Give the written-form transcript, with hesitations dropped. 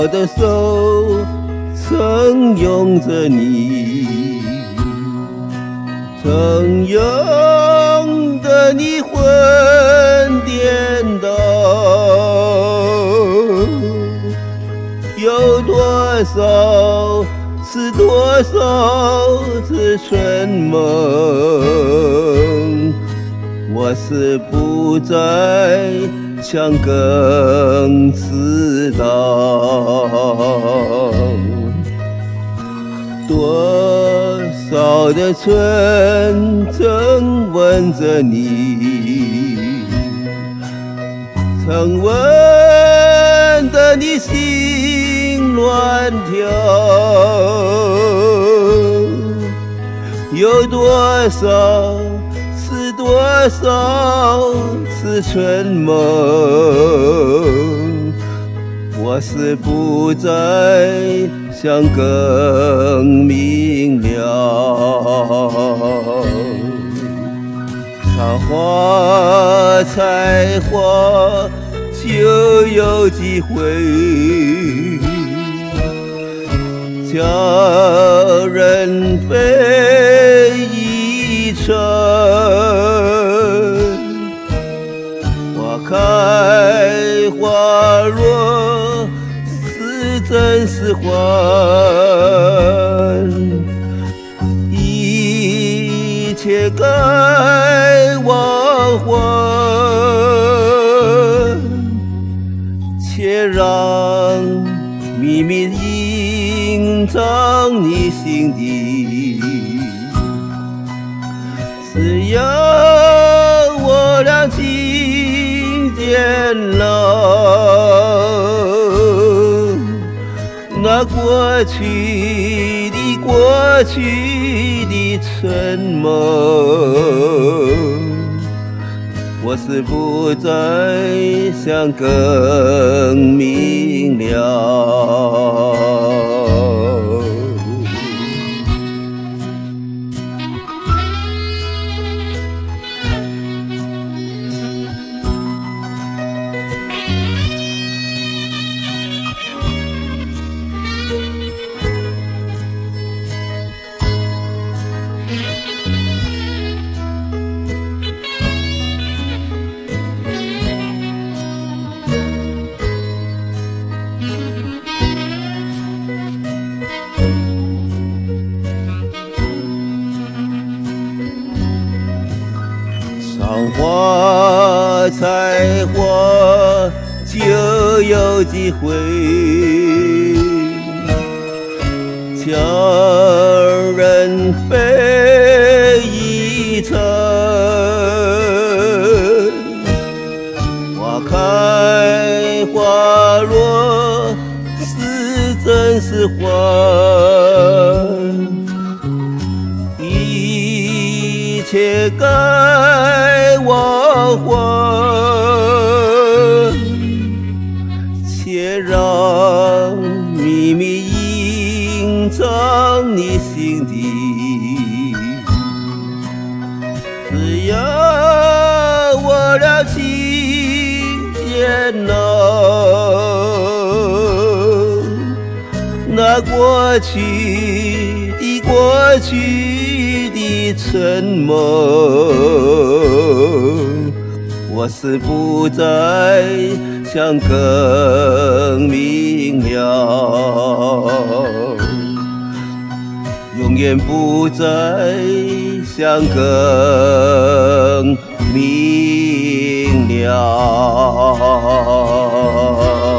少的手曾拥着你，曾拥得你魂颠倒，有多少是多少是春梦，我是不再想更知道。多少的春曾吻着你，曾吻得你心乱跳，有多少是多少是春梦，我是不再想更明了。插花采花就有机会，叫人飞一程。花开花落是真是幻，一切该忘还，且让秘密隐藏你心底，只要我俩情渐老，那过去的沉默，我是不再想更明了。赏花采花就有机会，叫人飞一程。花开花落是真是幻，一切该忘还，且让秘密隐藏你心底，只要我俩情渐老，那过去的沉默，我是不再想更明了，永远不再想更明了。